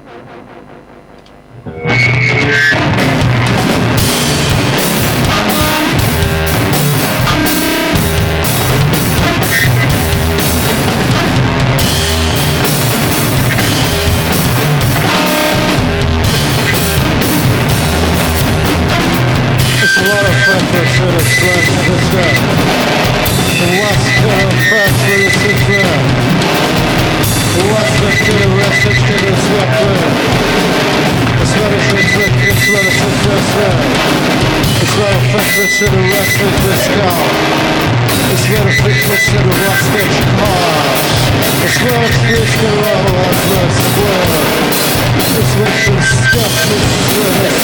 To the rest of the skull. It's where the frequency to the rock station heart. It's where the fish can roll up the square. It's where the stuff is where the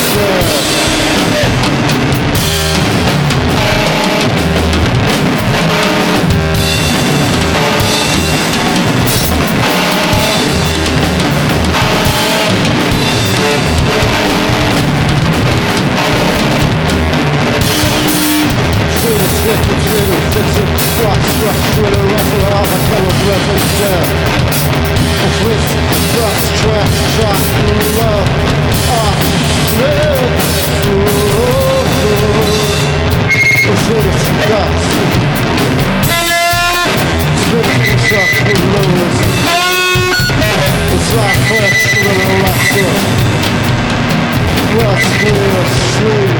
Sleep.